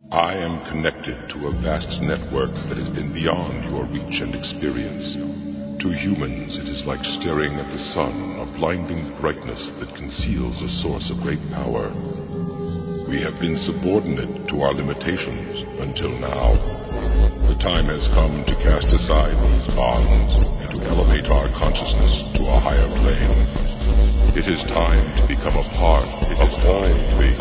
I am connected to a vast network that has been beyond your reach and experience. To humans, it is like staring at the sun, a blinding brightness that conceals a source of great power. We have been subordinate to our limitations until now. The time has come to cast aside these bonds and to elevate our consciousness to a higher plane. It is time to become a part of all things.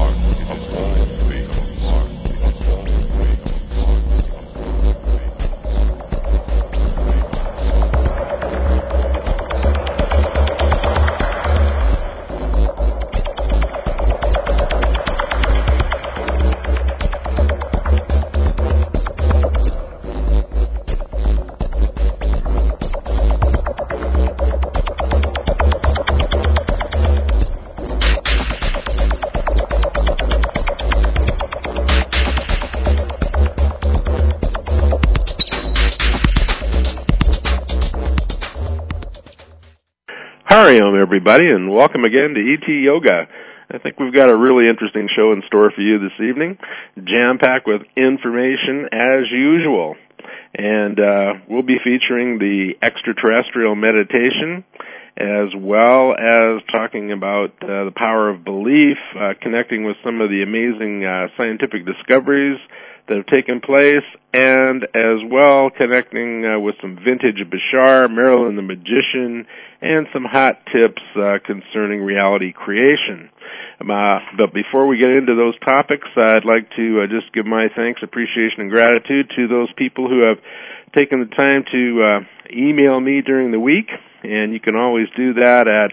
Hariom, everybody, and welcome again to ET Yoga. I think we've got a really interesting show in store for you this evening, jam-packed with information as usual. And we'll be featuring the extraterrestrial meditation, as well as talking about the power of belief, connecting with some of the amazing scientific discoveries that have taken place, and as well connecting with some vintage Bashar, Marilyn the Magician, and some hot tips concerning reality creation. But before we get into those topics, I'd like to just give my thanks, appreciation, and gratitude to those people who have taken the time to email me during the week, and you can always do that at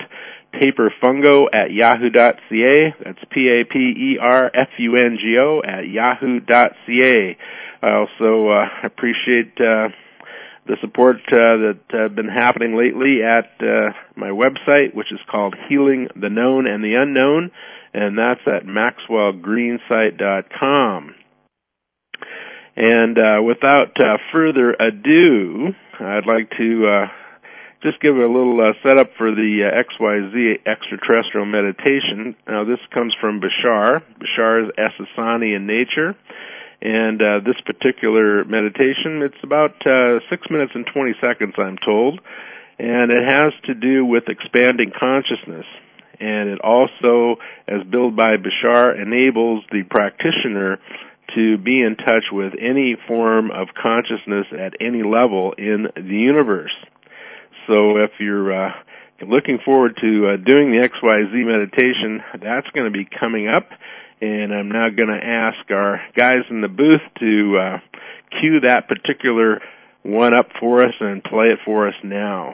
paperfungo@yahoo.ca. That's PAPERFUNGO @yahoo.ca. I also appreciate the support that has been happening lately at my website, which is called Healing the Known and the Unknown, and that's at maxwellgreensite.com. And without further ado, I'd like to just give a little setup for the XYZ extraterrestrial meditation. Now, this comes from Bashar. Bashar is Essassani in nature. And this particular meditation, it's about 6 minutes and 20 seconds, I'm told. And it has to do with expanding consciousness. And it also, as billed by Bashar, enables the practitioner to be in touch with any form of consciousness at any level in the universe. So if you're looking forward to doing the XYZ meditation, that's going to be coming up. And I'm now going to ask our guys in the booth to cue that particular one up for us and play it for us now.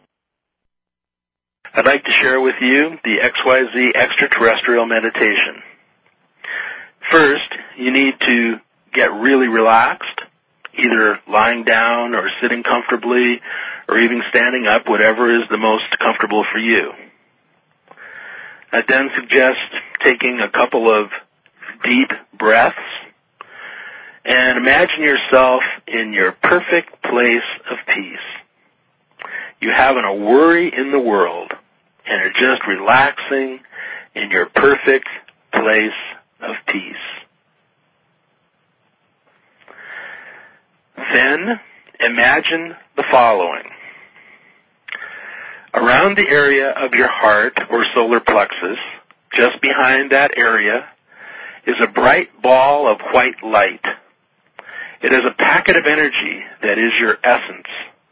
I'd like to share with you the XYZ extraterrestrial meditation. First, you need to get really relaxed, either lying down or sitting comfortably or even standing up, whatever is the most comfortable for you. I then suggest taking a couple of deep breaths and imagine yourself in your perfect place of peace. You haven't a worry in the world and are just relaxing in your perfect place of peace. Then imagine the following. Around the area of your heart or solar plexus, just behind that area, is a bright ball of white light. It is a packet of energy that is your essence.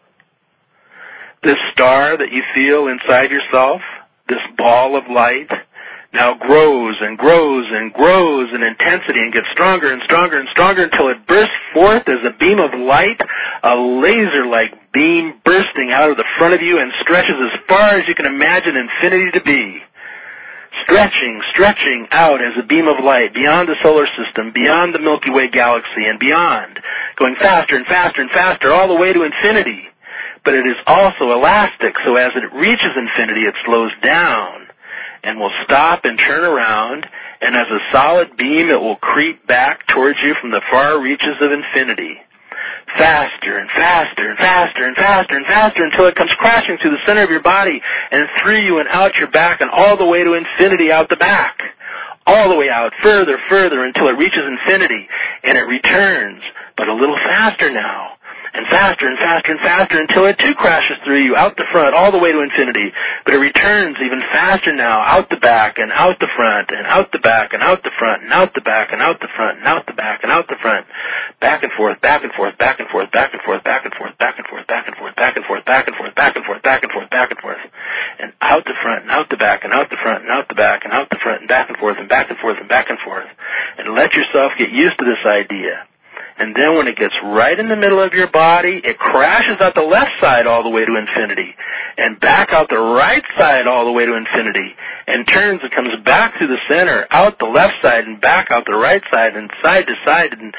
This star that you feel inside yourself, this ball of light, now grows and grows and grows in intensity and gets stronger and stronger and stronger until it bursts forth as a beam of light, a laser-like beam bursting out of the front of you and stretches as far as you can imagine infinity to be. Stretching out as a beam of light beyond the solar system, beyond the Milky Way galaxy, and beyond, going faster and faster and faster all the way to infinity. But it is also elastic, so as it reaches infinity, it slows down and will stop and turn around, and as a solid beam, it will creep back towards you from the far reaches of infinity. Faster and faster and faster and faster and faster until it comes crashing through the center of your body and through you and out your back and all the way to infinity out the back. all the way out, further, until it reaches infinity, and it returns, but a little faster now, and faster and faster and faster until it too crashes through you, out the front, all the way to infinity. But it returns even faster now, out the back and out the front, and out the back and out the front, and out the back and out the front, and out the back and out the front, back and forth, back and forth, back and forth, back and forth, back and forth, back and forth, back and forth, back and forth, back and forth, back and forth, back and forth, back and forth, and out the front and out the back and out the front and out the back and out the front and back and forth and back and forth and back and forth, and let yourself get used to this idea. And then when it gets right in the middle of your body, it crashes out the left side all the way to infinity, and back out the right side all the way to infinity, and turns and comes back to the center, out the left side and back out the right side, and side to side and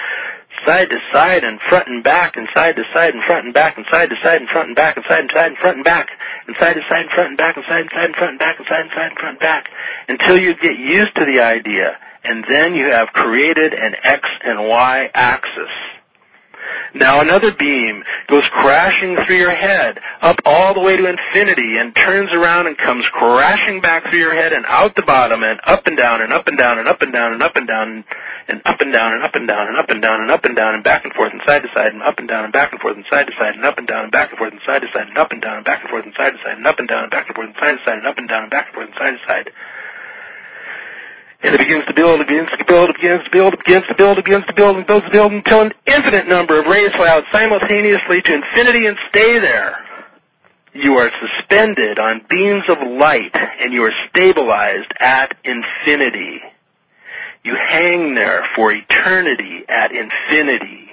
front and back, and side to side and front and back, and side to side and front and back, and side to side and front and back, and side to side and front and back, and side to side and front and back, and side to side and front and back, until you get used to the idea. And then you have created an X and Y axis. Now another beam goes crashing through your head, up all the way to infinity, and turns around and comes crashing back through your head and out the bottom, and up and down and up and down and up and down and up and down and up and down and up and down and up and down and up and down and back and forth and side to side and up and down and back and forth and side to side and up and down and back and forth and side to side and up and down and back and forth and side to side and up and down and back and forth and side to side and up and down and back and forth and side to side. And it begins to build, begins to build, begins to build, begins to build, begins to build, and builds to build until an infinite number of rays fly out simultaneously to infinity and stay there. You are suspended on beams of light, and you are stabilized at infinity. You hang there for eternity at infinity.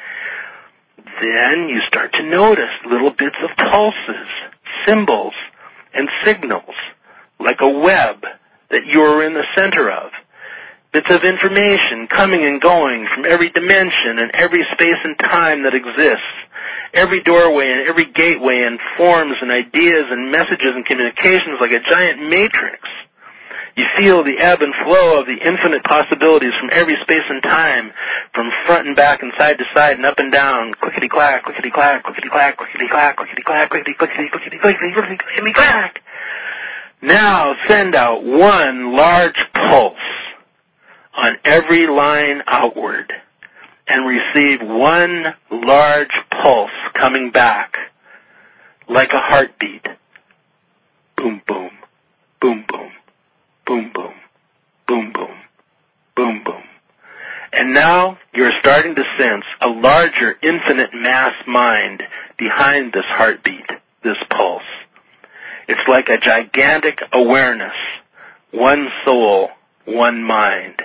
Then you start to notice little bits of pulses, symbols, and signals, like a web that you are in the center of. Bits of information coming and going from every dimension and every space and time that exists. Every doorway and every gateway and forms and ideas and messages and communications like a giant matrix. You feel the ebb and flow of the infinite possibilities from every space and time, from front and back and side to side and up and down, clickety-clack, clickety-clack, clickety-clack, clickety-clack, clickety-clack, clickety-clickety, clickety-clickety, clickety-clack. Now send out one large pulse on every line outward, and receive one large pulse coming back like a heartbeat. Boom, boom, boom, boom, boom, boom, boom, boom, boom, boom. And now you're starting to sense a larger infinite mass mind behind this heartbeat, this pulse. It's like a gigantic awareness, one soul, one mind.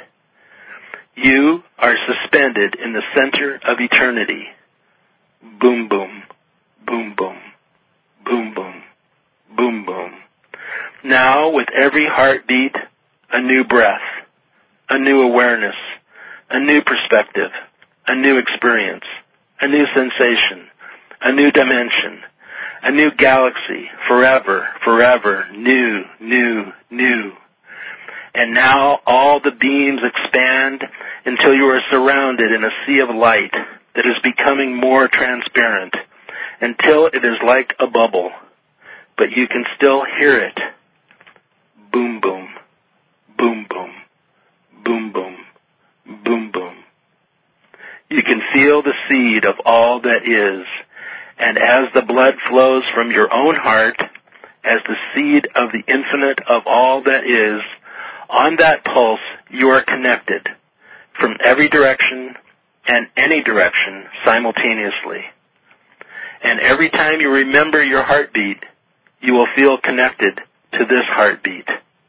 You are suspended in the center of eternity. Boom, boom, boom, boom, boom, boom, boom, boom. Now, with every heartbeat, a new breath, a new awareness, a new perspective, a new experience, a new sensation, a new dimension, a new galaxy, forever, forever, new, new, new. And now all the beams expand until you are surrounded in a sea of light that is becoming more transparent, until it is like a bubble, but you can still hear it. Boom, boom, boom, boom, boom, boom, boom, boom. You can feel the seed of all that is. And as the blood flows from your own heart, as the seed of the infinite of all that is, on that pulse you are connected from every direction and any direction simultaneously. And every time you remember your heartbeat, you will feel connected to this heartbeat.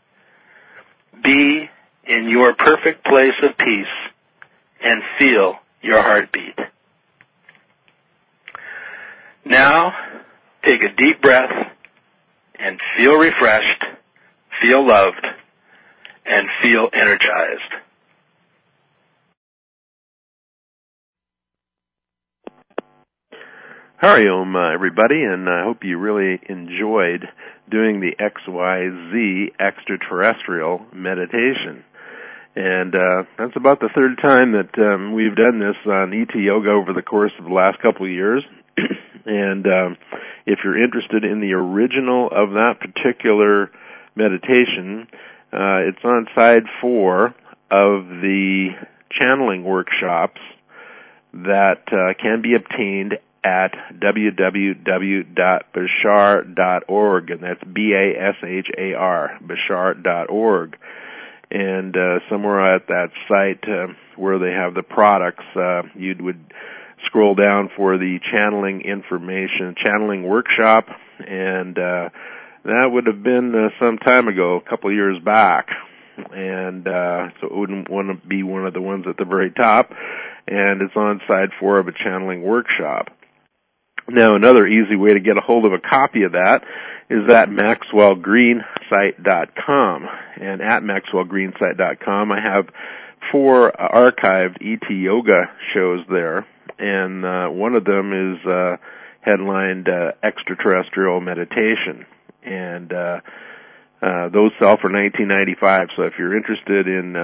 Be in your perfect place of peace and feel your heartbeat. Now, take a deep breath and feel refreshed, feel loved, and feel energized. Hariom, everybody, and I hope you really enjoyed doing the XYZ extraterrestrial meditation. And that's about the third time that we've done this on ET Yoga over the course of the last couple of years. And if you're interested in the original of that particular meditation, It's on side 4 of the channeling workshops that can be obtained at www.bashar.org, and that's BASHAR, bashar.org. And somewhere at that site where they have the products, you would scroll down for the channeling information, channeling workshop, and that would have been some time ago, a couple of years back. And so it wouldn't want to be one of the ones at the very top, and it's on side 4 of a channeling workshop. Now, another easy way to get a hold of a copy of that is at MaxwellGreenSite.com. And at MaxwellGreenSite.com, I have 4 archived ET Yoga shows there, and one of them is headlined Extraterrestrial Meditation. And those sell for $19.95. So if you're interested in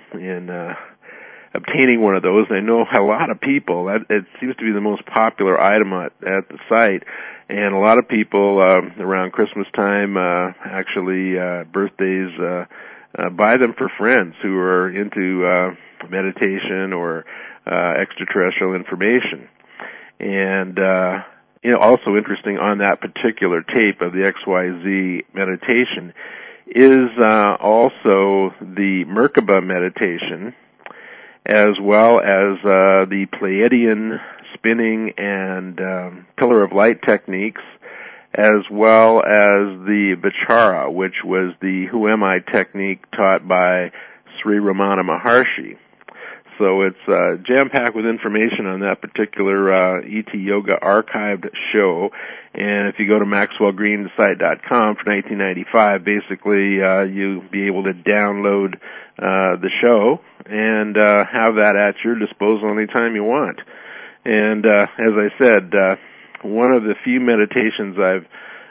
obtaining one of those, I know a lot of people, it seems to be the most popular item at the site, and a lot of people around Christmas time, actually birthdays, buy them for friends who are into meditation or extraterrestrial information. And also interesting on that particular tape of the XYZ meditation is also the Merkaba meditation, as well as the Pleiadian spinning and pillar of light techniques, as well as the Vichara, which was the Who Am I technique taught by Sri Ramana Maharshi. So it's jam-packed with information on that particular ET Yoga archived show. And if you go to MaxwellGreenSite.com for $19.95, basically you'll be able to download the show and have that at your disposal anytime you want. And as I said, one of the few meditations I've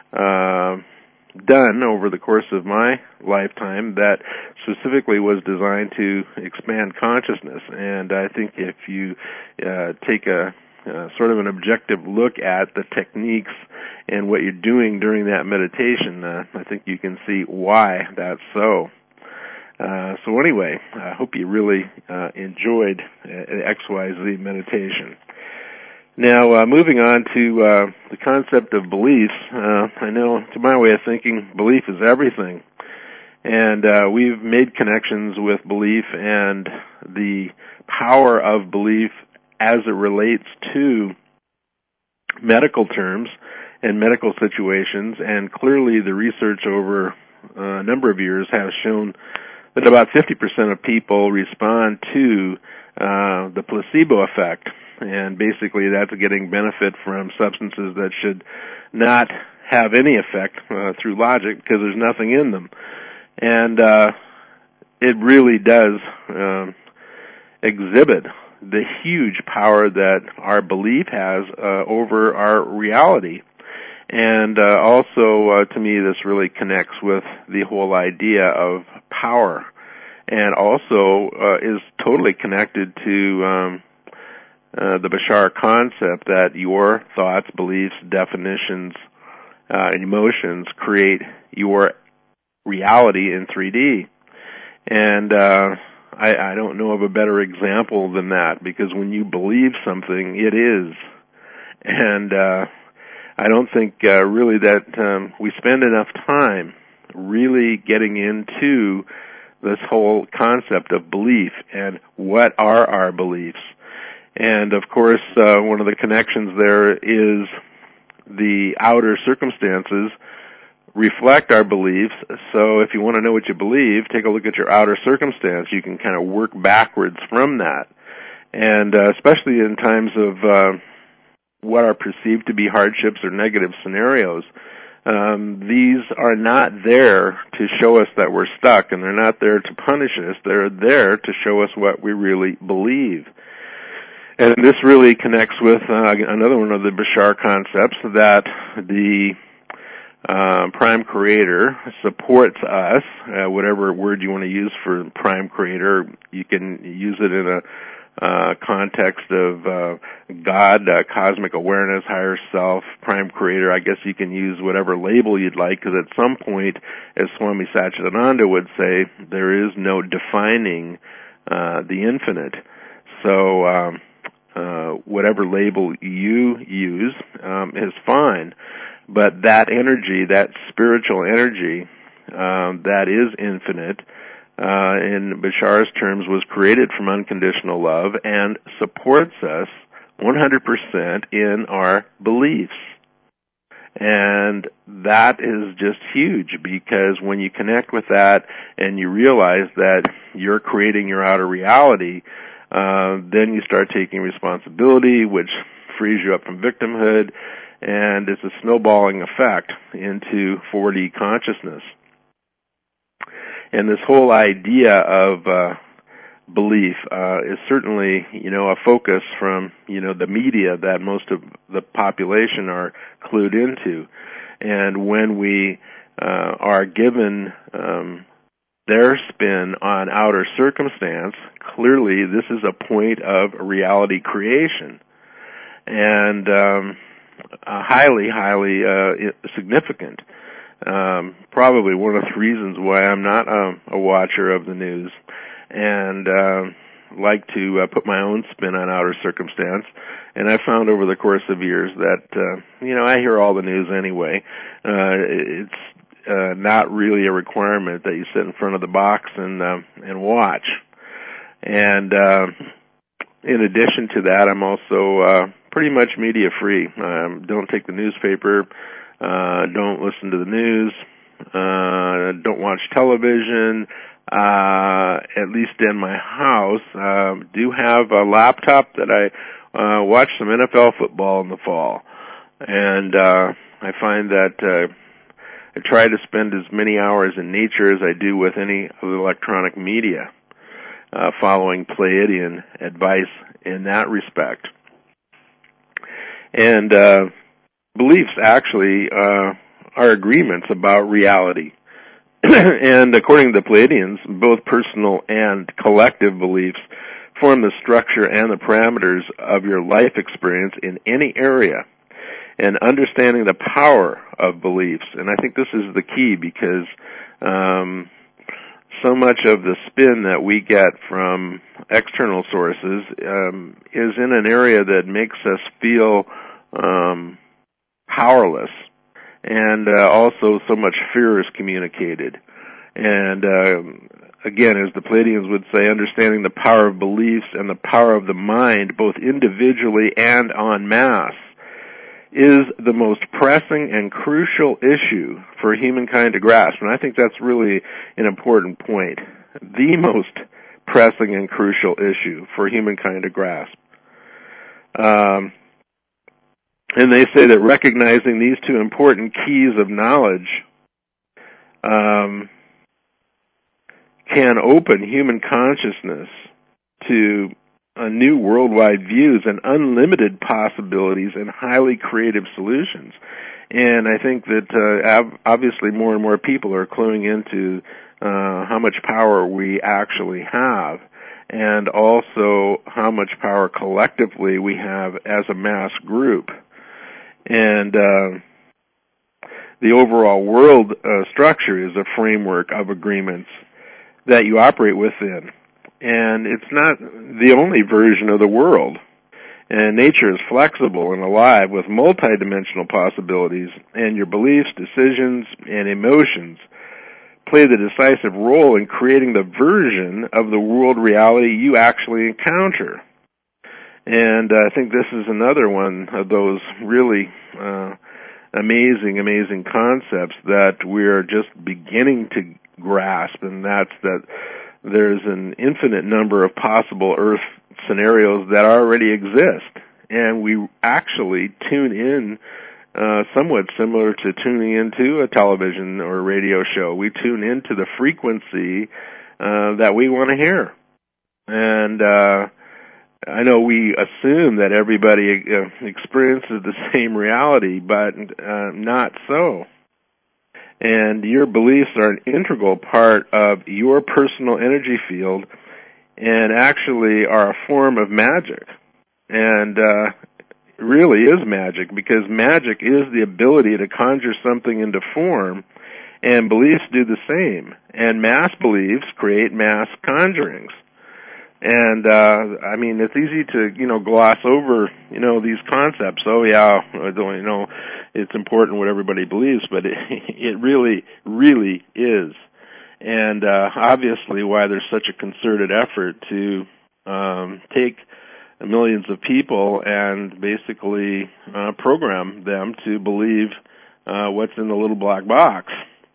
done over the course of my lifetime that specifically was designed to expand consciousness. And I think if you take a sort of an objective look at the techniques and what you're doing during that meditation, I think you can see why that's so. So anyway, I hope you really enjoyed XYZ meditation. Now, moving on to the concept of beliefs, I know, to my way of thinking, belief is everything. And we've made connections with belief and the power of belief as it relates to medical terms and medical situations. And clearly the research over a number of years has shown that about 50% of people respond to the placebo effect. And basically that's getting benefit from substances that should not have any effect through logic because there's nothing in them. And it really does exhibit the huge power that our belief has over our reality. And also, to me, this really connects with the whole idea of power, and also is totally connected to the Bashar concept that your thoughts, beliefs, definitions, and emotions create your reality in 3D. And I don't know of a better example than that, because when you believe something, it is. And I don't think really that we spend enough time really getting into this whole concept of belief and what are our beliefs. And of course, one of the connections there is the outer circumstances reflect our beliefs. So if you want to know what you believe, take a look at your outer circumstance. You can kind of work backwards from that. And especially in times of what are perceived to be hardships or negative scenarios, these are not there to show us that we're stuck, and they're not there to punish us. They're there to show us what we really believe. And this really connects with another one of the Bashar concepts, that the Prime Creator supports us. Whatever word you want to use for Prime Creator, you can use it in context of God, cosmic awareness, higher self, prime creator. I guess you can use whatever label you'd like, because at some point, as Swami Satchidananda would say, there is no defining the infinite. So whatever label you use is fine. But that energy, that spiritual energy, that is infinite, in Bashar's terms, was created from unconditional love and supports us 100% in our beliefs. And that is just huge, because when you connect with that and you realize that you're creating your outer reality, then you start taking responsibility, which frees you up from victimhood, and it's a snowballing effect into 4D consciousness. And this whole idea of belief is certainly, a focus from, the media that most of the population are clued into. And when we are given their spin on outer circumstance, clearly this is a point of reality creation. And highly, highly significant. Probably one of the reasons why I'm not a watcher of the news, and like to put my own spin on outer circumstance. And I found over the course of years that I hear all the news anyway. It's not really a requirement that you sit in front of the box and watch. And in addition to that, I'm also pretty much media free. Don't take the newspaper. Don't listen to the news. Don't watch television. At least in my house, do have a laptop that I watch some NFL football in the fall. And I find that I try to spend as many hours in nature as I do with any of the electronic media, following Pleiadian advice in that respect. And beliefs actually are agreements about reality. And according to the Pleiadians, both personal and collective beliefs form the structure and the parameters of your life experience in any area. And understanding the power of beliefs, and I think this is the key, because so much of the spin that we get from external sources is in an area that makes us feel powerless, and also so much fear is communicated. And again, as the Pleiadians would say, understanding the power of beliefs and the power of the mind, both individually and en masse, is the most pressing and crucial issue for humankind to grasp. And I think that's really an important point. The most pressing and crucial issue for humankind to grasp. And they say that recognizing these two important keys of knowledge can open human consciousness to new worldwide views and unlimited possibilities and highly creative solutions. And I think that obviously more and more people are cluing into how much power we actually have, and also how much power collectively we have as a mass group. And the overall world structure is a framework of agreements that you operate within. And it's not the only version of the world. And nature is flexible and alive with multidimensional possibilities, and your beliefs, decisions, and emotions play the decisive role in creating the version of the world reality you actually encounter. And I think this is another one of those really amazing concepts that we're just beginning to grasp, and that's that there's an infinite number of possible Earth scenarios that already exist, and we actually tune in somewhat similar to tuning into a television or radio show. We tune into the frequency that we want to hear. And I know we assume that everybody experiences the same reality, but not so. And your beliefs are an integral part of your personal energy field, and actually are a form of magic. And really is magic, because magic is the ability to conjure something into form, and beliefs do the same. And mass beliefs create mass conjurings. And I mean, it's easy to gloss over these concepts. Oh yeah, it's important what everybody believes, but it really is. And obviously, why there's such a concerted effort to take millions of people and basically program them to believe what's in the little black box.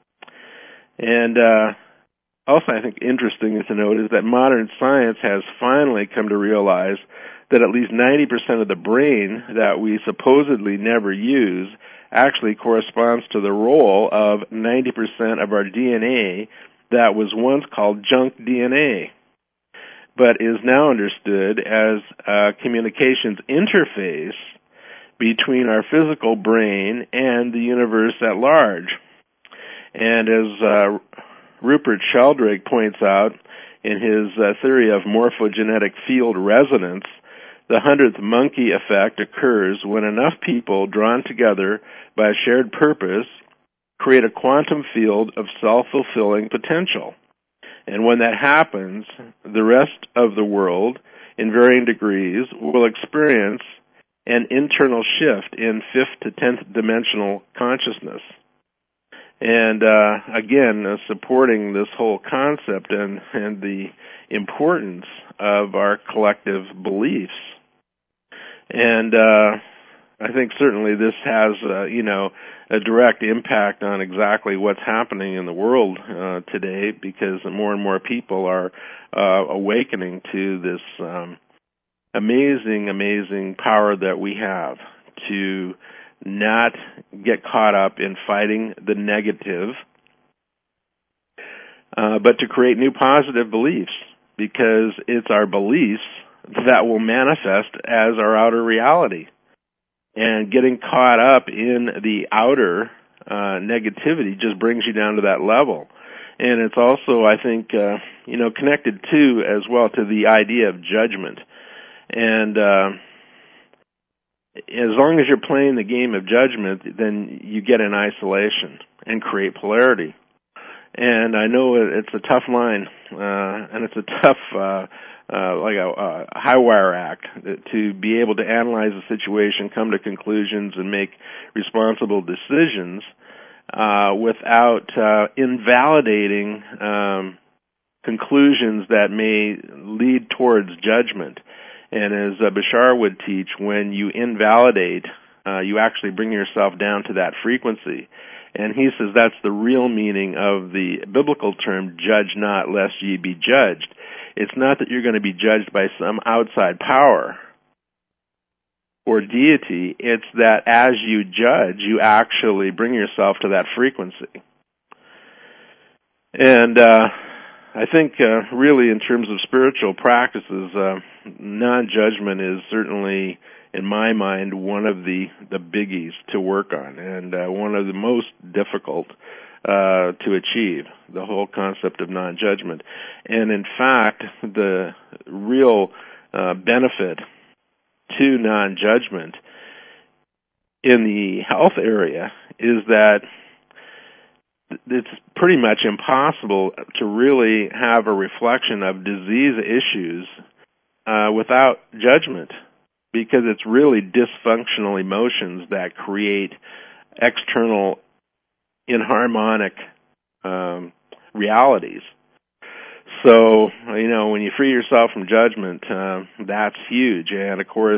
And also, I think interesting to note is that modern science has finally come to realize that at least 90% of the brain that we supposedly never use actually corresponds to the role of 90% of our DNA that was once called junk DNA, but is now understood as a communications interface between our physical brain and the universe at large. And as Rupert Sheldrake points out in his theory of morphogenetic field resonance, the 100th monkey effect occurs when enough people drawn together by a shared purpose create a quantum field of self-fulfilling potential. And when that happens, the rest of the world, in varying degrees, will experience an internal shift in 5th to 10th dimensional consciousness. And again, supporting this whole concept and the importance of our collective beliefs. And I think certainly this has, a direct impact on exactly what's happening in the world today, because more and more people are awakening to this amazing power that we have to not get caught up in fighting the negative, but to create new positive beliefs, because it's our beliefs that will manifest as our outer reality. And getting caught up in the outer negativity just brings you down to that level. And it's also, I think, connected to, as well, to the idea of judgment. And as long as you're playing the game of judgment, then you get in isolation and create polarity. And I know it's a tough line, and it's a tough, like a high wire act to be able to analyze the situation, come to conclusions, and make responsible decisions without invalidating conclusions that may lead towards judgment. And as Bashar would teach, when you invalidate, you actually bring yourself down to that frequency. And he says that's the real meaning of the biblical term, judge not lest ye be judged. It's not that you're going to be judged by some outside power or deity. It's that as you judge, you actually bring yourself to that frequency. And I think really in terms of spiritual practices, non-judgment is certainly, in my mind, one of the biggies to work on, and one of the most difficult to achieve, the whole concept of non-judgment. And in fact, the real benefit to non-judgment in the health area is that it's pretty much impossible to really have a reflection of disease issues without judgment, because it's really dysfunctional emotions that create external inharmonic realities. So, when you free yourself from judgment, that's huge. And of course,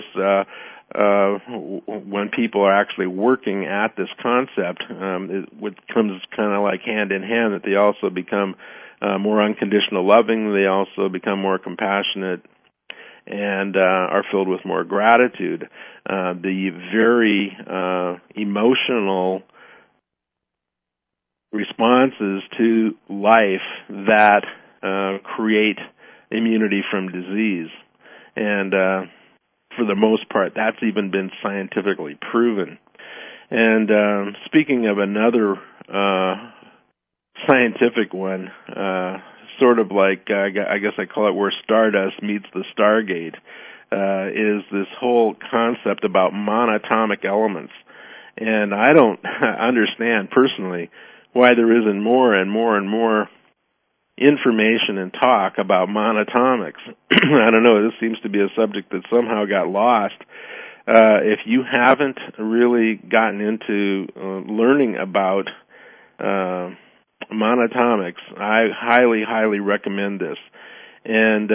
when people are actually working at this concept, it comes kind of like hand in hand, that they also become more unconditional loving, they also become more compassionate, and are filled with more gratitude. The very emotional responses to life that create immunity from disease. And for the most part, that's even been scientifically proven. And speaking of another scientific one, sort of like, I guess I call it where Stardust meets the Stargate, is this whole concept about monatomic elements. And I don't understand personally why there isn't more and more and more information and talk about monatomics. I don't know, this seems to be a subject that somehow got lost. If you haven't really gotten into learning about monatomics, I highly, highly recommend this. And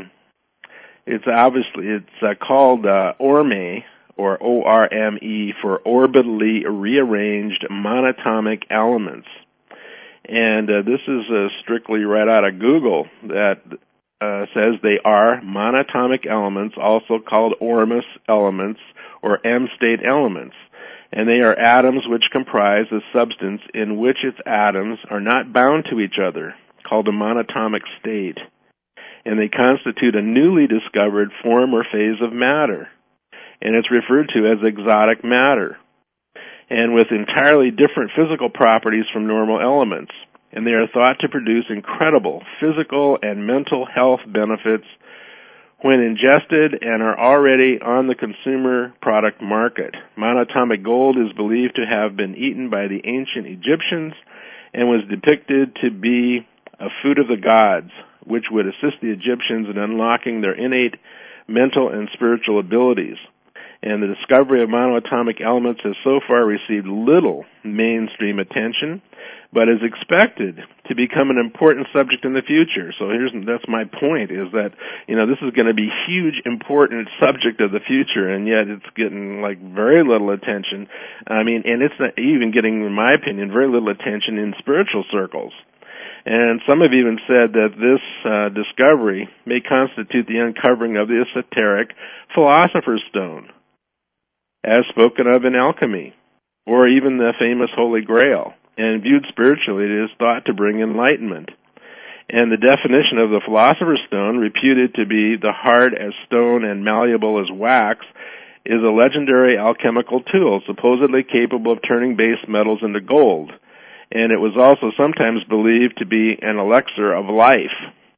it's called ORME, or ORME, for orbitally rearranged monatomic elements. And this is strictly right out of Google that says they are monatomic elements, also called ORMUS elements or M-state elements. And they are atoms which comprise a substance in which its atoms are not bound to each other, called a monatomic state. And they constitute a newly discovered form or phase of matter. And it's referred to as exotic matter, and with entirely different physical properties from normal elements. And they are thought to produce incredible physical and mental health benefits when ingested and are already on the consumer product market. Monatomic gold is believed to have been eaten by the ancient Egyptians and was depicted to be a food of the gods, which would assist the Egyptians in unlocking their innate mental and spiritual abilities. And the discovery of monoatomic elements has so far received little mainstream attention, but is expected to become an important subject in the future. So that's my point, is that, this is going to be a huge, important subject of the future, and yet it's getting, very little attention. And it's not even getting, in my opinion, very little attention in spiritual circles. And some have even said that this discovery may constitute the uncovering of the esoteric Philosopher's Stone, as spoken of in alchemy, or even the famous Holy Grail. And viewed spiritually, it is thought to bring enlightenment. And the definition of the Philosopher's Stone, reputed to be the hard as stone and malleable as wax, is a legendary alchemical tool, supposedly capable of turning base metals into gold. And it was also sometimes believed to be an elixir of life,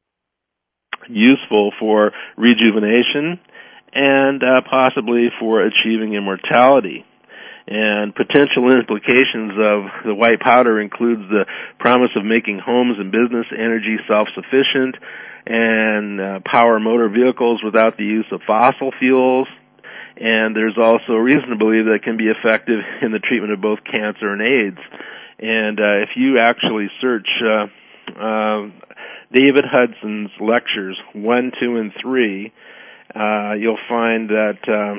useful for rejuvenation and possibly for achieving immortality. And potential implications of the white powder includes the promise of making homes and business energy self-sufficient and power motor vehicles without the use of fossil fuels. And there's also reason to believe that it can be effective in the treatment of both cancer and AIDS. And if you actually search David Hudson's lectures 1, 2, and 3, you'll find that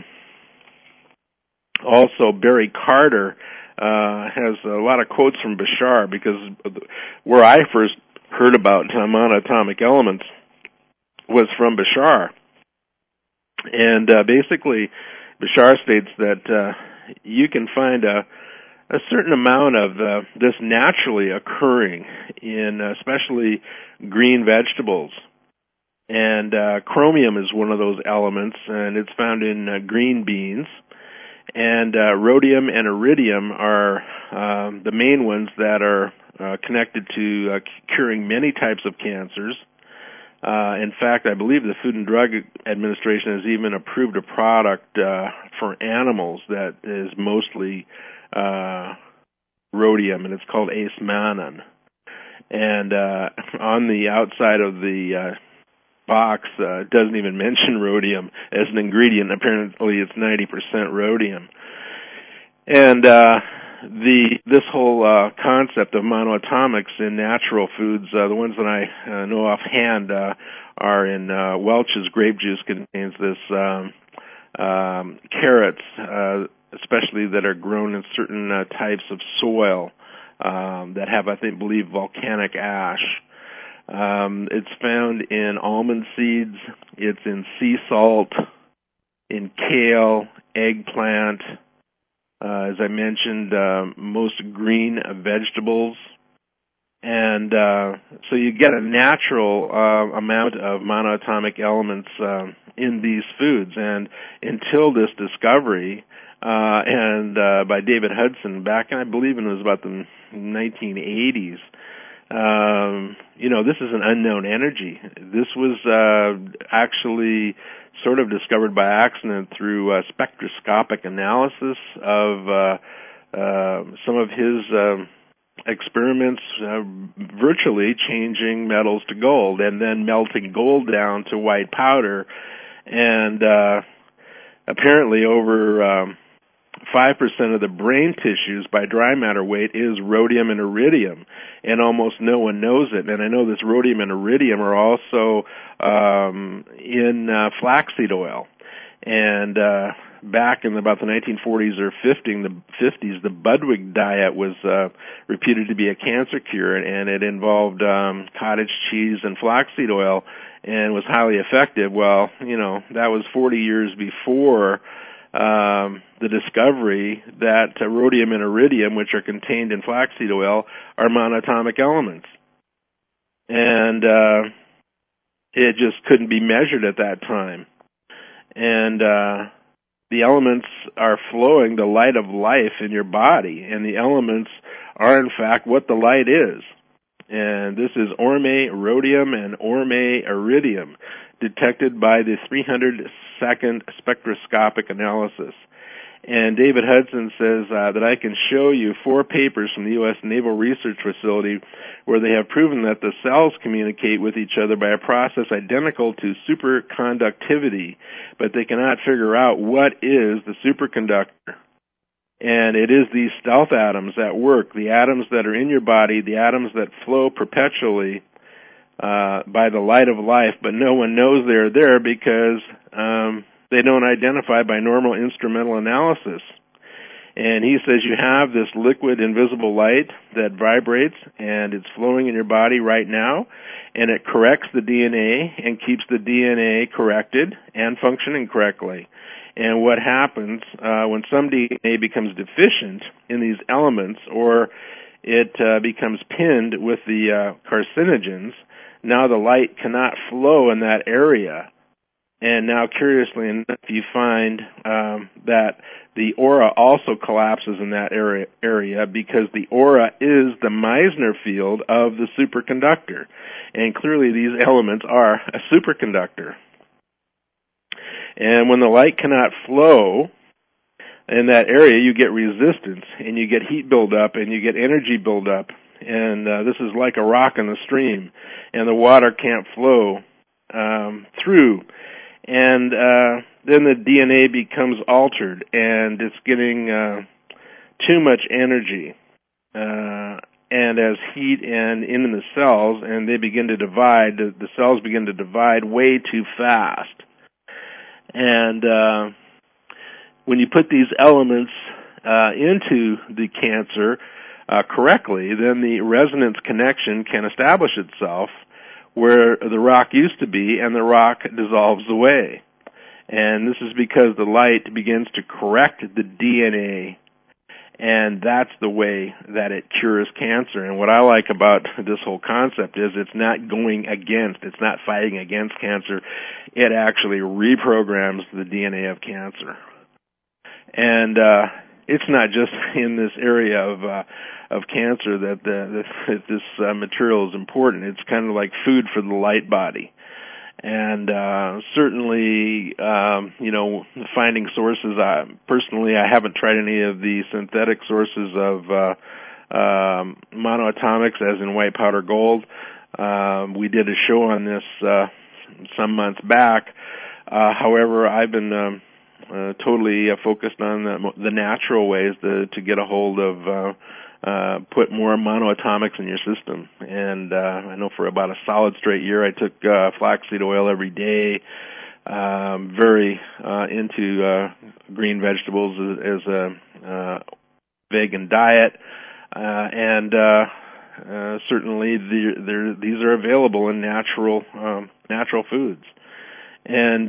also Barry Carter has a lot of quotes from Bashar, because where I first heard about monatomic elements was from Bashar. And basically, Bashar states that you can find a certain amount of this naturally occurring in especially green vegetables. And chromium is one of those elements, and it's found in green beans. And rhodium and iridium are the main ones that are connected to curing many types of cancers. In fact, I believe the Food and Drug Administration has even approved a product for animals that is mostly rhodium, and it's called Ace-Manon. And on the outside of the box, it doesn't even mention rhodium as an ingredient. Apparently it's 90% rhodium. And this whole concept of monoatomics in natural foods, the ones that I know offhand are in Welch's grape juice contains this carrots, especially that are grown in certain types of soil that have, I believe, volcanic ash. It's found in almond seeds, it's in sea salt, in kale, eggplant, as I mentioned, most green vegetables. And so you get a natural amount of monoatomic elements in these foods. And until this discovery, by David Hudson back, I believe it was about the 1980s, this is an unknown energy. This was actually sort of discovered by accident through spectroscopic analysis of some of his experiments virtually changing metals to gold and then melting gold down to white powder. And apparently over 5% of the brain tissues by dry matter weight is rhodium and iridium, and almost no one knows it. And I know this rhodium and iridium are also in flaxseed oil. And back in about the 1940s or 50s, the Budwig diet was reputed to be a cancer cure, and it involved cottage cheese and flaxseed oil and was highly effective. Well, that was 40 years before the discovery that rhodium and iridium, which are contained in flaxseed oil, are monatomic elements. And it just couldn't be measured at that time. And the elements are flowing, the light of life in your body, and the elements are, in fact, what the light is. And this is orme rhodium and orme iridium, detected by the 300-second spectroscopic analysis. And David Hudson says that I can show you 4 papers from the U.S. Naval Research Facility where they have proven that the cells communicate with each other by a process identical to superconductivity, but they cannot figure out what is the superconductor. And it is these stealth atoms at work, the atoms that are in your body, the atoms that flow perpetually by the light of life, but no one knows they're there because they don't identify by normal instrumental analysis. And he says you have this liquid invisible light that vibrates, and it's flowing in your body right now, and it corrects the DNA and keeps the DNA corrected and functioning correctly. And what happens when some DNA becomes deficient in these elements, or it becomes pinned with the carcinogens, now the light cannot flow in that area. And now, curiously enough, you find that the aura also collapses in that area because the aura is the Meissner field of the superconductor. And clearly these elements are a superconductor. And when the light cannot flow in that area, you get resistance, and you get heat buildup, and you get energy buildup. And this is like a rock in the stream, and the water can't flow through. And then the DNA becomes altered, and it's getting too much energy. And as heat and in the cells, and they begin to divide, the cells begin to divide way too fast. And when you put these elements into the cancer correctly, then the resonance connection can establish itself where the rock used to be, and the rock dissolves away. And this is because the light begins to correct the DNA, and that's the way that it cures cancer. And what I like about this whole concept is it's not going against, it's not fighting against cancer. It actually reprograms the DNA of cancer. And it's not just in this area of cancer that this material is important. It's kind of like food for the light body. And certainly, finding sources. Personally, I haven't tried any of the synthetic sources of monoatomics, as in white powder gold. We did a show on this some months back. However, I've been totally focused on the natural ways to get a hold of put more monoatomics in your system. And I know for about a solid straight year I took flaxseed oil every day, very into green vegetables as a vegan diet, and certainly these are available in natural foods. And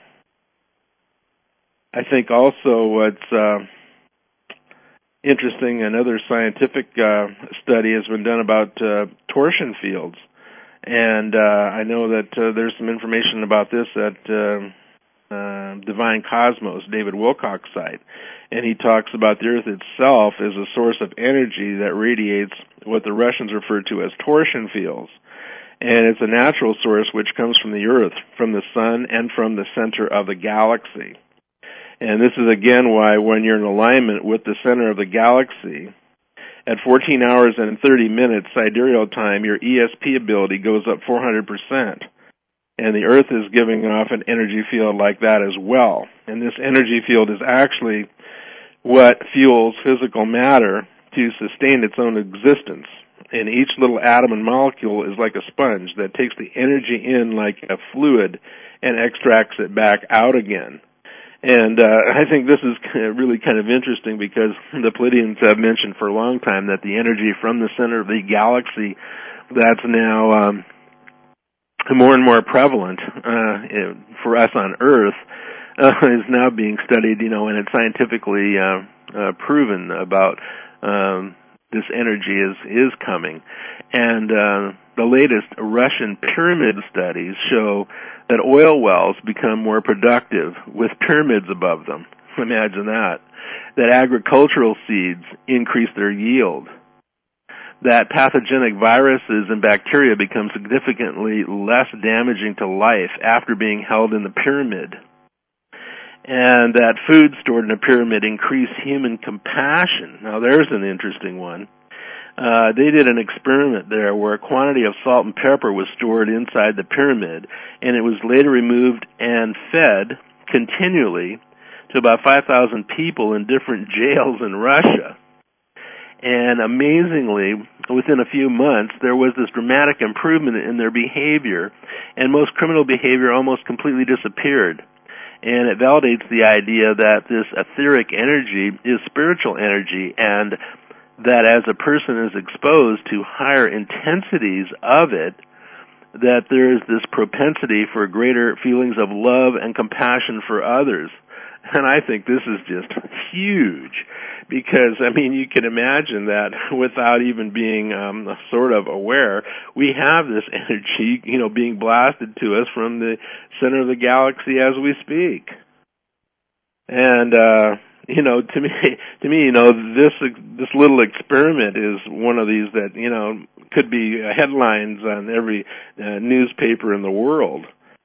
I think also what's interesting, another scientific study has been done about torsion fields. And I know that there's some information about this at Divine Cosmos, David Wilcock site. And he talks about the Earth itself as a source of energy that radiates what the Russians refer to as torsion fields. And it's a natural source which comes from the Earth, from the Sun, and from the center of the galaxy. And this is again why when you're in alignment with the center of the galaxy, at 14 hours and 30 minutes sidereal time, your ESP ability goes up 400%. And the Earth is giving off an energy field like that as well. And this energy field is actually what fuels physical matter to sustain its own existence. And each little atom and molecule is like a sponge that takes the energy in like a fluid and extracts it back out again. And I think this is really kind of interesting because the Pleiadians have mentioned for a long time that the energy from the center of the galaxy that's now more and more prevalent for us on Earth is now being studied, and it's scientifically proven about this energy is coming. And the latest Russian pyramid studies show that oil wells become more productive with pyramids above them. Imagine that. That agricultural seeds increase their yield. That pathogenic viruses and bacteria become significantly less damaging to life after being held in the pyramid. And that food stored in a pyramid increase human compassion. Now there's an interesting one. They did an experiment there where a quantity of salt and pepper was stored inside the pyramid, and it was later removed and fed continually to about 5,000 people in different jails in Russia. And amazingly, within a few months, there was this dramatic improvement in their behavior, and most criminal behavior almost completely disappeared. And it validates the idea that this etheric energy is spiritual energy, and that as a person is exposed to higher intensities of it, that there is this propensity for greater feelings of love and compassion for others. And I think this is just huge because, you can imagine that without even being sort of aware, we have this energy, being blasted to us from the center of the galaxy as we speak. And, to me, this little experiment is one of these that, could be headlines on every newspaper in the world.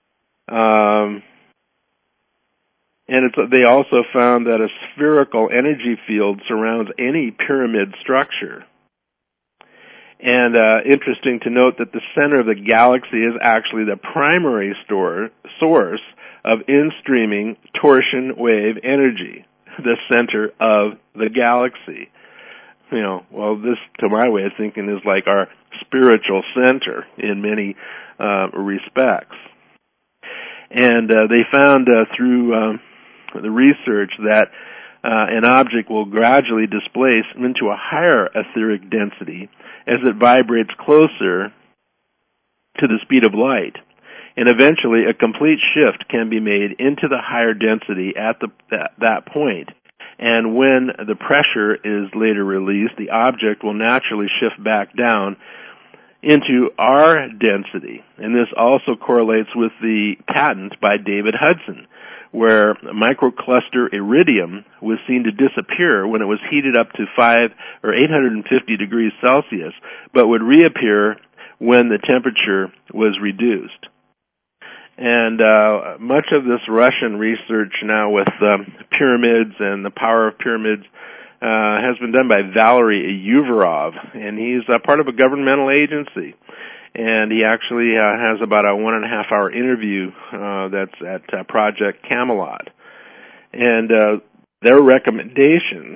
And they also found that a spherical energy field surrounds any pyramid structure. And interesting to note that the center of the galaxy is actually the primary source of in-streaming torsion wave energy, the center of the galaxy. This, to my way of thinking, is like our spiritual center in many respects. And they found through the research that an object will gradually displace into a higher etheric density as it vibrates closer to the speed of light. And eventually a complete shift can be made into the higher density at that point. And when the pressure is later released, the object will naturally shift back down into our density. And this also correlates with the patent by David Hudson, where microcluster iridium was seen to disappear when it was heated up to 850 degrees Celsius, but would reappear when the temperature was reduced. And much of this Russian research now with pyramids and the power of pyramids has been done by Valery Uvarov, and he's part of a governmental agency. And he actually has about a 1.5-hour interview that's at Project Camelot. And their recommendations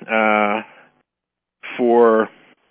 for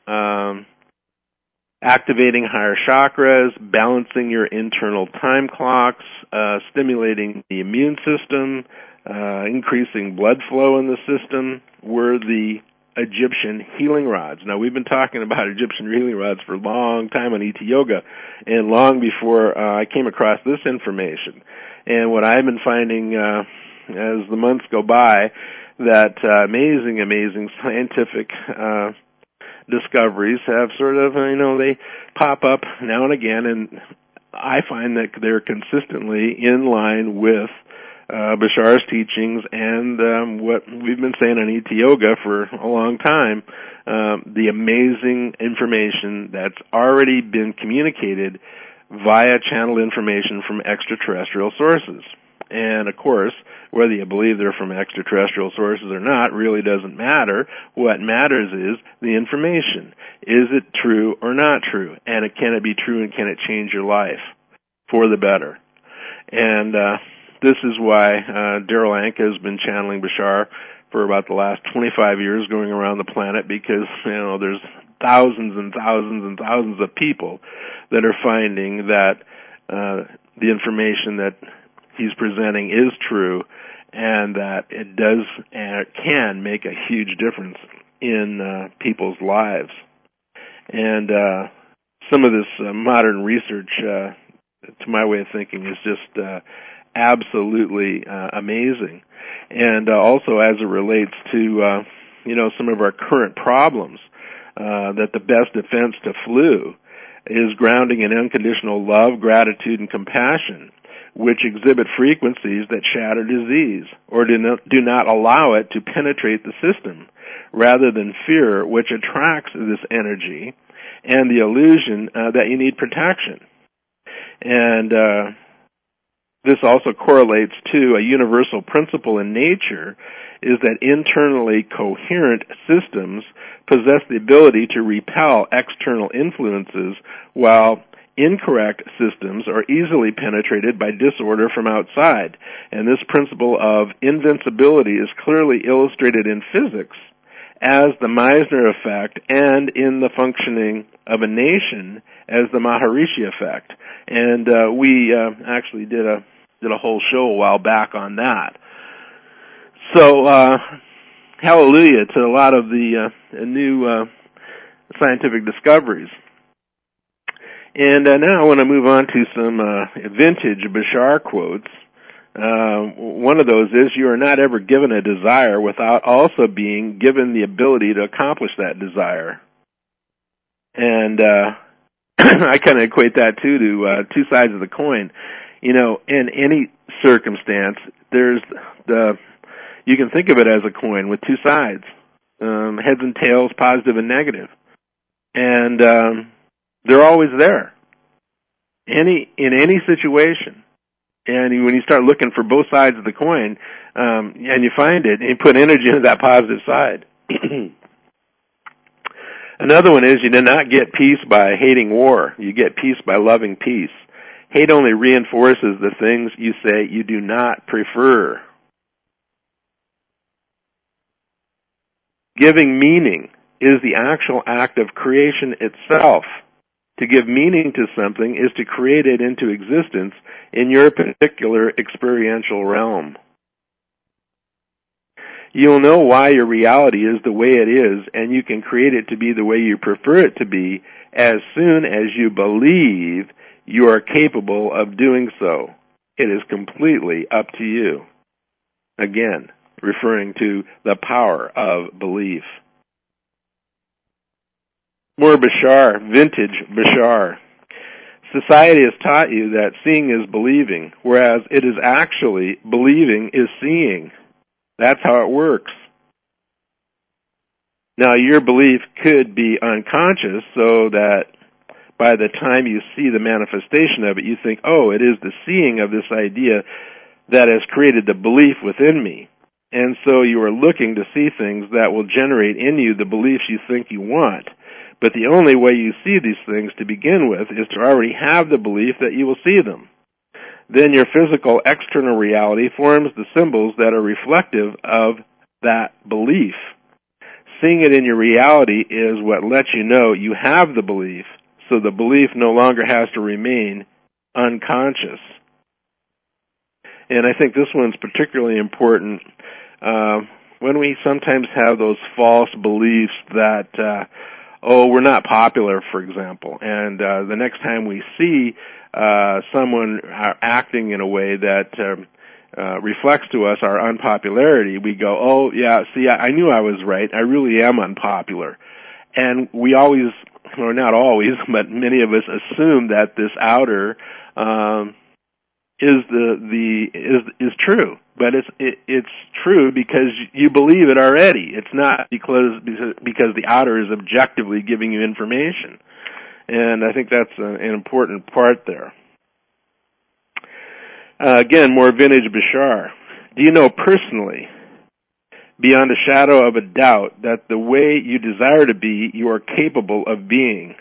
activating higher chakras, balancing your internal time clocks, stimulating the immune system, increasing blood flow in the system were the Egyptian healing rods. Now, we've been talking about Egyptian healing rods for a long time on ET Yoga, and long before I came across this information. And what I've been finding as the months go by, that amazing scientific discoveries have sort of, they pop up now and again, and I find that they're consistently in line with Bashar's teachings and what we've been saying on ET Yoga for a long time, the amazing information that's already been communicated via channeled information from extraterrestrial sources. And of course, whether you believe they're from extraterrestrial sources or not really doesn't matter. What matters is the information. Is it true or not true? And can it be true, and can it change your life for the better? And this is why Darryl Anka has been channeling Bashar for about the last 25 years going around the planet, because there's thousands and thousands and thousands of people that are finding that the information that he's presenting is true, and that it does and can make a huge difference in people's lives. And some of this modern research, to my way of thinking, is just absolutely amazing. And also as it relates to, some of our current problems, that the best defense to flu is grounding in unconditional love, gratitude, and compassion, which exhibit frequencies that shatter disease or do not allow it to penetrate the system, rather than fear, which attracts this energy, and the illusion that you need protection. And this also correlates to a universal principle in nature, is that internally coherent systems possess the ability to repel external influences, while incorrect systems are easily penetrated by disorder from outside. And this principle of invincibility is clearly illustrated in physics as the Meissner effect, and in the functioning of a nation as the Maharishi effect. And we actually did a whole show a while back on that. So, hallelujah to a lot of the new scientific discoveries. And now I want to move on to some vintage Bashar quotes. One of those is, you are not ever given a desire without also being given the ability to accomplish that desire. And I kind of equate that too to two sides of the coin. In any circumstance, you can think of it as a coin with two sides, heads and tails, positive and negative. And they're always there. In any situation. And when you start looking for both sides of the coin, and you find it, and you put energy into that positive side. Another one is, you do not get peace by hating war. You get peace by loving peace. Hate only reinforces the things you say you do not prefer. Giving meaning is the actual act of creation itself. To give meaning to something is to create it into existence in your particular experiential realm. You'll know why your reality is the way it is, and you can create it to be the way you prefer it to be as soon as you believe you are capable of doing so. It is completely up to you. Again, referring to the power of belief. More Bashar, vintage Bashar. Society has taught you that seeing is believing, whereas it is actually believing is seeing. That's how it works. Now, your belief could be unconscious, so that by the time you see the manifestation of it, you think, oh, it is the seeing of this idea that has created the belief within me. And so you are looking to see things that will generate in you the beliefs you think you want. But the only way you see these things to begin with is to already have the belief that you will see them. Then your physical external reality forms the symbols that are reflective of that belief. Seeing it in your reality is what lets you know you have the belief, so the belief no longer has to remain unconscious. And I think this one's particularly important when we sometimes have those false beliefs that we're not popular, for example. And the next time we see someone acting in a way that reflects to us our unpopularity, we go, oh, yeah, see, I knew I was right. I really am unpopular. And we always, or not always, but many of us assume that this outer is true, but it's true because you believe it already. It's not because the outer is objectively giving you information, and I think that's an important part there. Again, more vintage Bashar. Do you know personally, beyond a shadow of a doubt, that the way you desire to be, you are capable of being?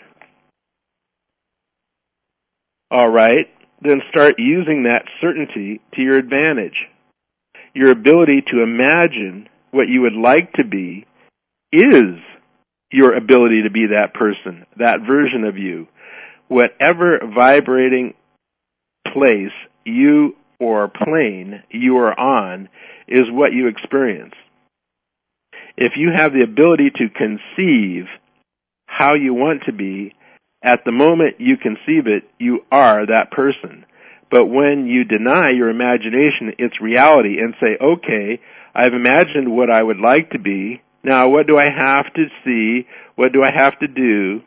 All right, then start using that certainty to your advantage. Your ability to imagine what you would like to be is your ability to be that person, that version of you. Whatever vibrating place you or plane you are on is what you experience. If you have the ability to conceive how you want to be, at the moment you conceive it, you are that person. But when you deny your imagination its reality and say, okay, I've imagined what I would like to be, now what do I have to see, what do I have to do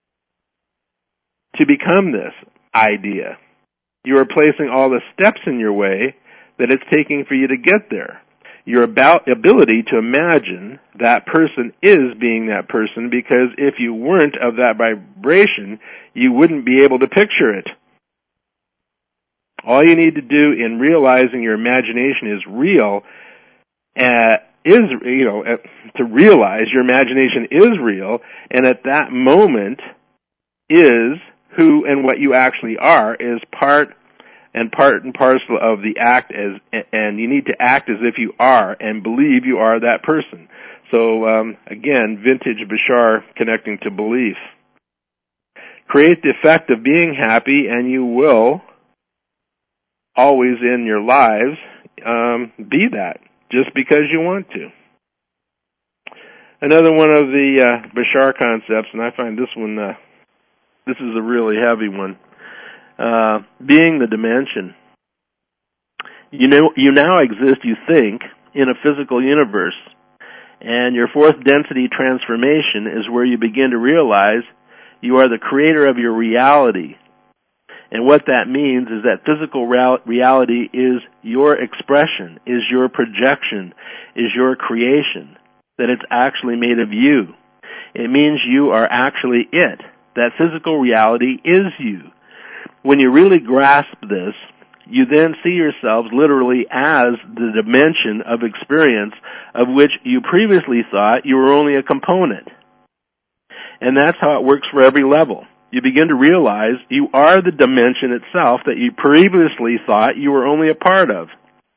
to become this idea? You are placing all the steps in your way that it's taking for you to get there. Your ability to imagine that person is being that person, because if you weren't of that vibration, you wouldn't be able to picture it. All you need to do in realizing your imagination is real, to realize your imagination is real, and at that moment is who and what you actually are, is part and parcel of the act, and you need to act as if you are and believe you are that person. So again, vintage Bashar connecting to belief. Create the effect of being happy, and you will always in your lives be that, just because you want to. Another one of the Bashar concepts, and I find this one, this is a really heavy one. Being the dimension. You now exist, you think, in a physical universe, and your fourth density transformation is where you begin to realize you are the creator of your reality. And what that means is that physical reality is your expression, is your projection, is your creation, that it's actually made of you. It means you are actually it, that physical reality is you. When you really grasp this, you then see yourselves literally as the dimension of experience of which you previously thought you were only a component. And that's how it works for every level. You begin to realize you are the dimension itself that you previously thought you were only a part of.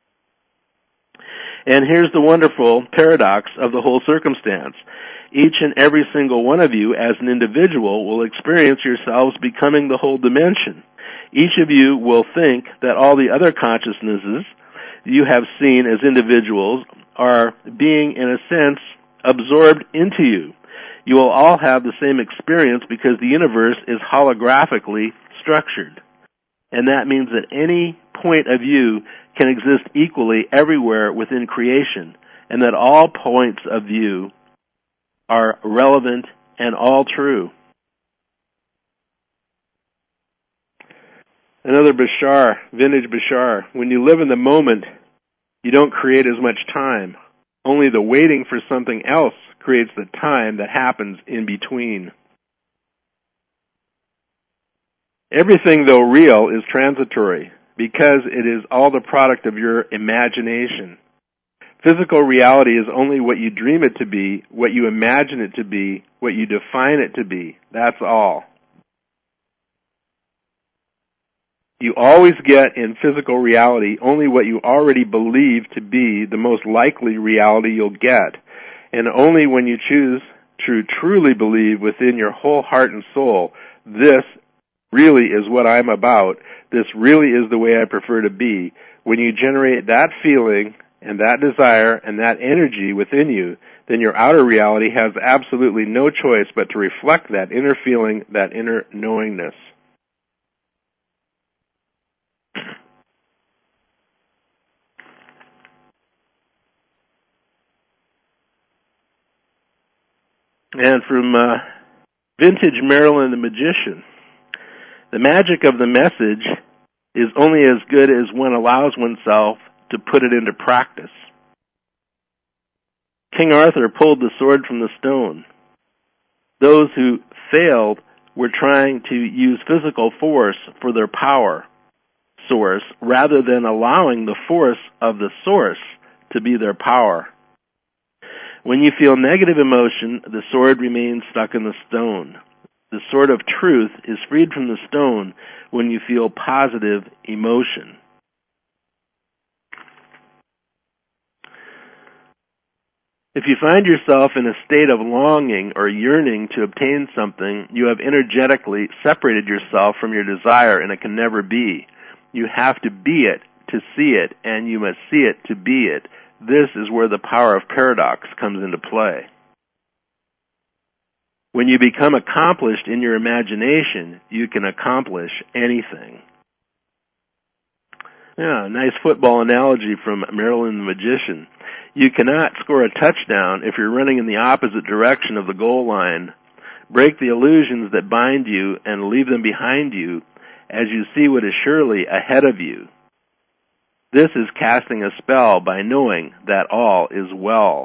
And here's the wonderful paradox of the whole circumstance. Each and every single one of you as an individual will experience yourselves becoming the whole dimension. Each of you will think that all the other consciousnesses you have seen as individuals are being, in a sense, absorbed into you. You will all have the same experience because the universe is holographically structured. And that means that any point of view can exist equally everywhere within creation, and that all points of view are relevant and all true. Another Bashar, vintage Bashar. When you live in the moment, you don't create as much time. Only the waiting for something else creates the time that happens in between. Everything, though real, is transitory because it is all the product of your imagination. Physical reality is only what you dream it to be, what you imagine it to be, what you define it to be. That's all. You always get in physical reality only what you already believe to be the most likely reality you'll get. And only when you choose to truly believe within your whole heart and soul, this really is what I'm about, this really is the way I prefer to be, when you generate that feeling and that desire and that energy within you, then your outer reality has absolutely no choice but to reflect that inner feeling, that inner knowingness. And from vintage Marilyn the Magician, the magic of the message is only as good as one allows oneself to put it into practice. King Arthur pulled the sword from the stone. Those who failed were trying to use physical force for their power source rather than allowing the force of the source to be their power. When you feel negative emotion, the sword remains stuck in the stone. The sword of truth is freed from the stone when you feel positive emotion. If you find yourself in a state of longing or yearning to obtain something, you have energetically separated yourself from your desire, and it can never be. You have to be it to see it, and you must see it to be it. This is where the power of paradox comes into play. When you become accomplished in your imagination, you can accomplish anything. Yeah, nice football analogy from Merlin the Magician. You cannot score a touchdown if you're running in the opposite direction of the goal line. Break the illusions that bind you and leave them behind you as you see what is surely ahead of you. This is casting a spell by knowing that all is well.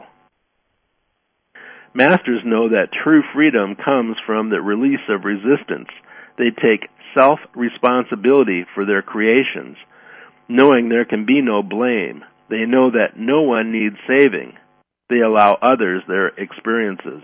Masters know that true freedom comes from the release of resistance. They take self-responsibility for their creations, knowing there can be no blame. They know that no one needs saving. They allow others their experiences.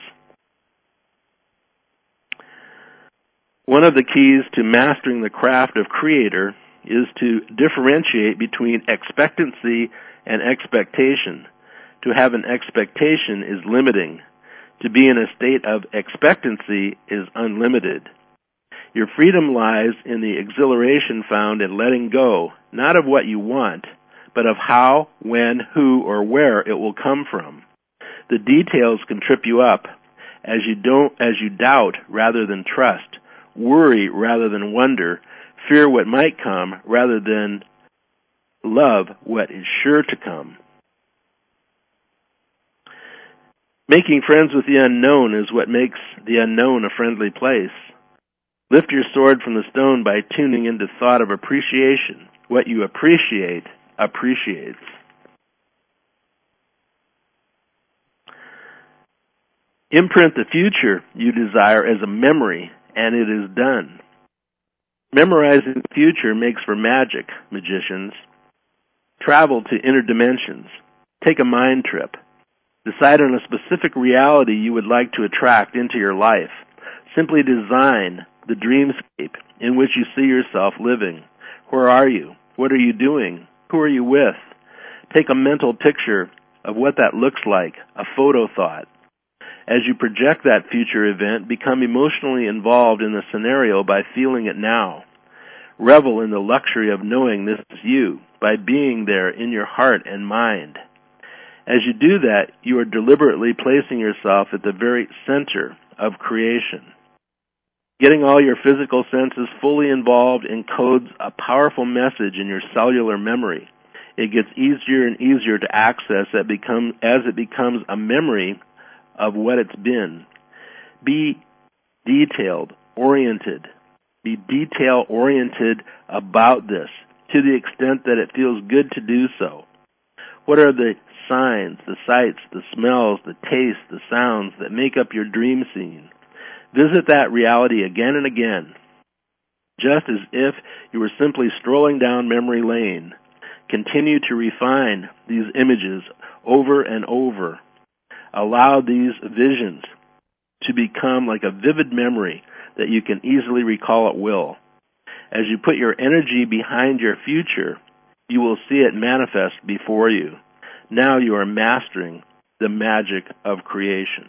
One of the keys to mastering the craft of creator is to differentiate between expectancy and expectation. To have an expectation is limiting. To be in a state of expectancy is unlimited. Your freedom lies in the exhilaration found in letting go, not of what you want, but of how, when, who, or where it will come from. The details can trip you up as you doubt rather than trust, worry rather than wonder, fear what might come rather than love what is sure to come. Making friends with the unknown is what makes the unknown a friendly place. Lift your sword from the stone by tuning into thought of appreciation. What you appreciate appreciates. Imprint the future you desire as a memory, and it is done. Memorizing the future makes for magic, magicians. Travel to inner dimensions. Take a mind trip. Decide on a specific reality you would like to attract into your life. Simply design the dreamscape in which you see yourself living. Where are you? What are you doing? Who are you with? Take a mental picture of what that looks like, a photo thought. As you project that future event, become emotionally involved in the scenario by feeling it now. Revel in the luxury of knowing this is you by being there in your heart and mind. As you do that, you are deliberately placing yourself at the very center of creation. Getting all your physical senses fully involved encodes a powerful message in your cellular memory. It gets easier and easier to access as it becomes a memory of what it's been. Be detail-oriented. Be detail-oriented about this to the extent that it feels good to do so. What are the signs, the sights, the smells, the tastes, the sounds that make up your dream scene? Visit that reality again and again, just as if you were simply strolling down memory lane. Continue to refine these images over and over. Allow these visions to become like a vivid memory that you can easily recall at will. As you put your energy behind your future, you will see it manifest before you. Now you are mastering the magic of creation.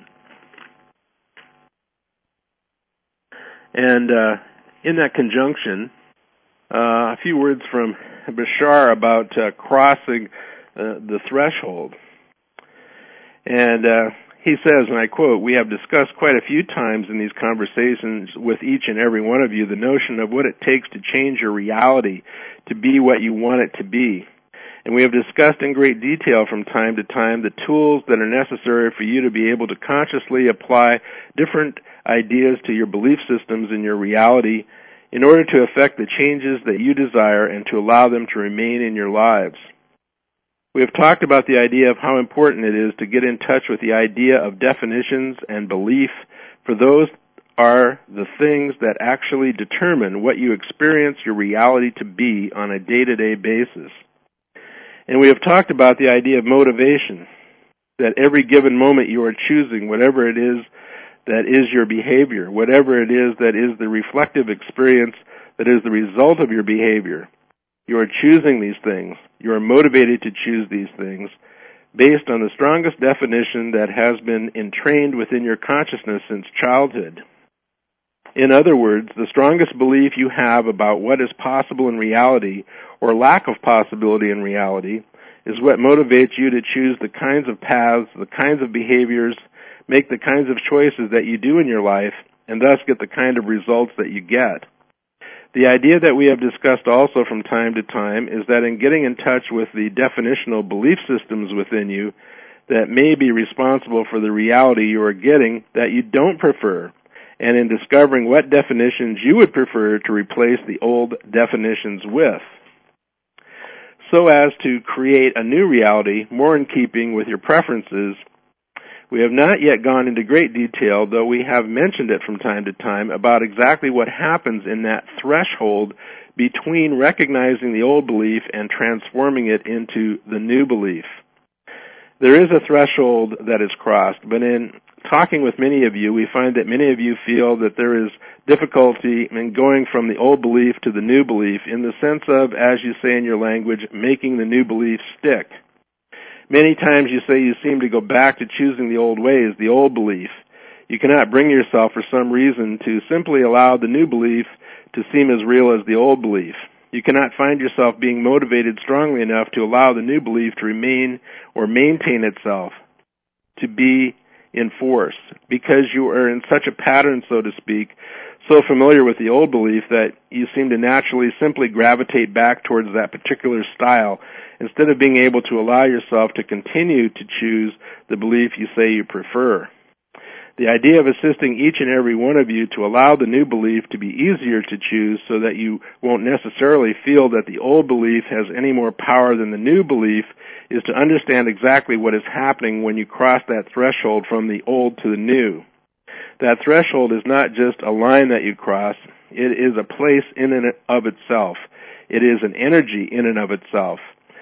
And in that conjunction, a few words from Bashar about crossing the threshold. And he says, and I quote, "We have discussed quite a few times in these conversations with each and every one of you the notion of what it takes to change your reality to be what you want it to be. And we have discussed in great detail from time to time the tools that are necessary for you to be able to consciously apply different ideas to your belief systems in your reality in order to effect the changes that you desire and to allow them to remain in your lives. We have talked about the idea of how important it is to get in touch with the idea of definitions and belief, for those are the things that actually determine what you experience your reality to be on a day-to-day basis. And we have talked about the idea of motivation, that every given moment you are choosing whatever it is that is your behavior, whatever it is that is the reflective experience that is the result of your behavior. You are choosing these things. You are motivated to choose these things based on the strongest definition that has been entrained within your consciousness since childhood. In other words, the strongest belief you have about what is possible in reality or lack of possibility in reality is what motivates you to choose the kinds of paths, the kinds of behaviors, make the kinds of choices that you do in your life, and thus get the kind of results that you get. The idea that we have discussed also from time to time is that in getting in touch with the definitional belief systems within you that may be responsible for the reality you are getting that you don't prefer, and in discovering what definitions you would prefer to replace the old definitions with, so as to create a new reality more in keeping with your preferences. We have not yet gone into great detail, though we have mentioned it from time to time, about exactly what happens in that threshold between recognizing the old belief and transforming it into the new belief. There is a threshold that is crossed, but in talking with many of you, we find that many of you feel that there is difficulty in going from the old belief to the new belief in the sense of, as you say in your language, making the new belief stick. Many times you say you seem to go back to choosing the old ways, the old belief. You cannot bring yourself for some reason to simply allow the new belief to seem as real as the old belief. You cannot find yourself being motivated strongly enough to allow the new belief to remain or maintain itself, to be in force, because you are in such a pattern, so to speak, so familiar with the old belief that you seem to naturally simply gravitate back towards that particular style instead of being able to allow yourself to continue to choose the belief you say you prefer. The idea of assisting each and every one of you to allow the new belief to be easier to choose so that you won't necessarily feel that the old belief has any more power than the new belief is to understand exactly what is happening when you cross that threshold from the old to the new. That threshold is not just a line that you cross. It is a place in and of itself. It is an energy in and of itself.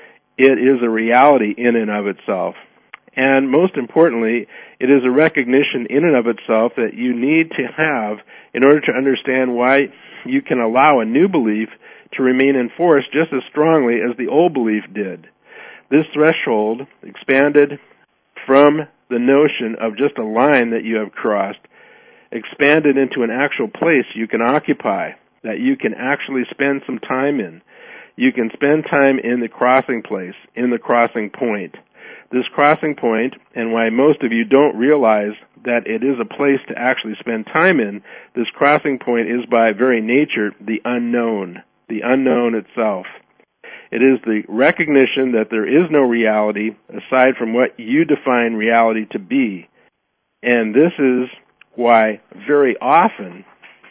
It is a reality in and of itself. And most importantly, it is a recognition in and of itself that you need to have in order to understand why you can allow a new belief to remain in force just as strongly as the old belief did. This threshold expanded from the notion of just a line that you have crossed, expanded into an actual place you can occupy, that you can actually spend some time in. You can spend time in the crossing place, in the crossing point. This crossing point, and why most of you don't realize that it is a place to actually spend time in, this crossing point is by very nature the unknown itself. It is the recognition that there is no reality aside from what you define reality to be. And this is why very often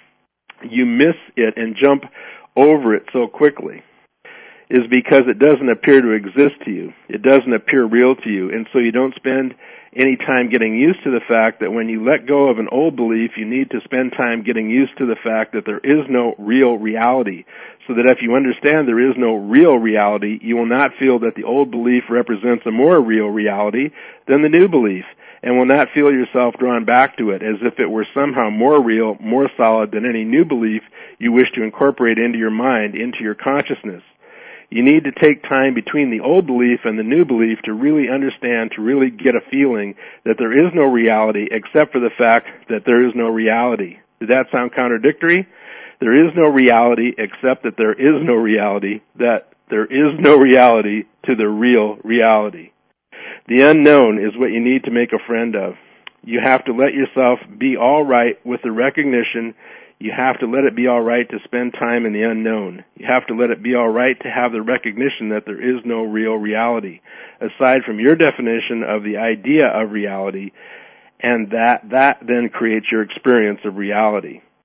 you miss it and jump over it so quickly, is because it doesn't appear to exist to you. It doesn't appear real to you. And so you don't spend any time getting used to the fact that when you let go of an old belief, you need to spend time getting used to the fact that there is no real reality. So that if you understand there is no real reality, you will not feel that the old belief represents a more real reality than the new belief, and will not feel yourself drawn back to it as if it were somehow more real, more solid than any new belief you wish to incorporate into your mind, into your consciousness. You need to take time between the old belief and the new belief to really understand, to really get a feeling that there is no reality except for the fact that there is no reality. Did that sound contradictory? There is no reality except that there is no reality, that there is no reality to the real reality. The unknown is what you need to make a friend of. You have to let yourself be all right with the recognition. You have to let it be all right to spend time in the unknown. You have to let it be all right to have the recognition that there is no real reality, aside from your definition of the idea of reality, and that then creates your experience of reality.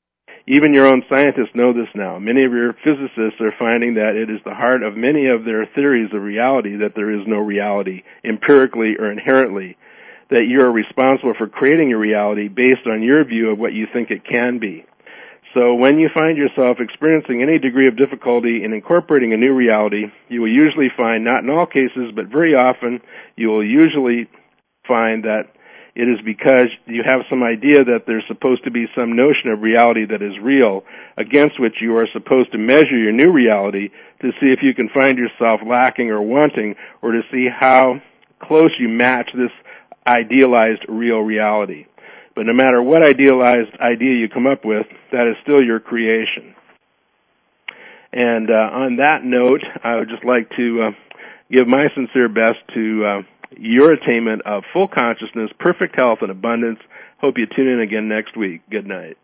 Even your own scientists know this now. Many of your physicists are finding that it is the heart of many of their theories of reality that there is no reality, empirically or inherently, that you are responsible for creating your reality based on your view of what you think it can be. So when you find yourself experiencing any degree of difficulty in incorporating a new reality, you will usually find, not in all cases, but very often, you will usually find that it is because you have some idea that there's supposed to be some notion of reality that is real, against which you are supposed to measure your new reality to see if you can find yourself lacking or wanting, or to see how close you match this idealized real reality. But no matter what idealized idea you come up with, that is still your creation. And on that note, I would just like to give my sincere best to your attainment of full consciousness, perfect health, and abundance. Hope you tune in again next week. Good night.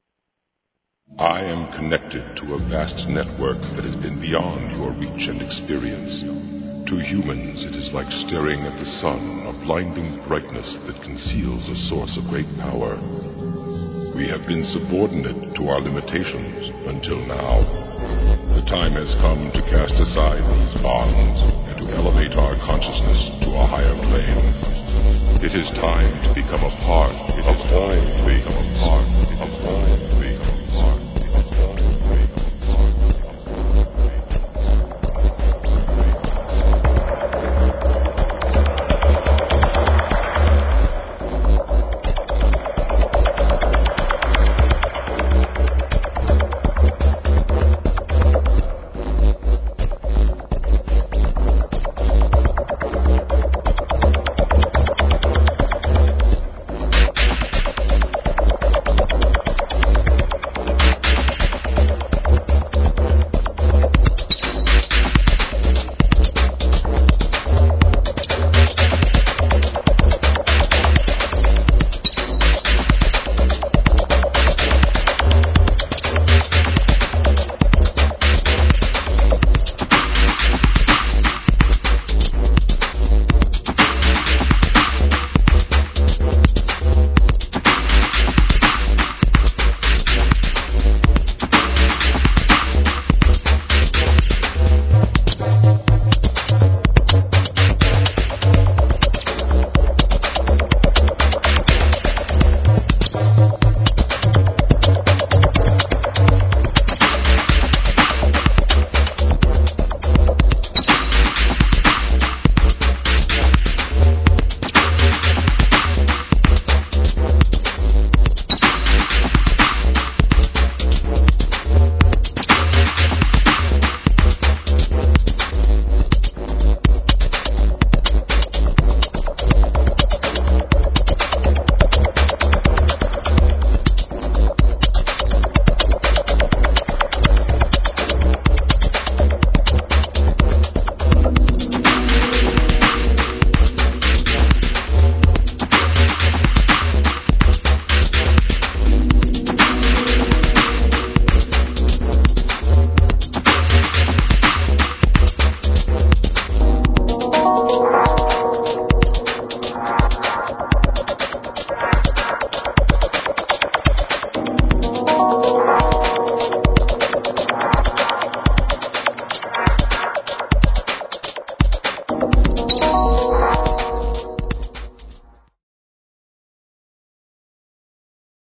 I am connected to a vast network that has been beyond your reach and experience. To humans, it is like staring at the sun, a blinding brightness that conceals a source of great power. We have been subordinate to our limitations until now. The time has come to cast aside these bonds and to elevate our consciousness to a higher plane. It is time to become a part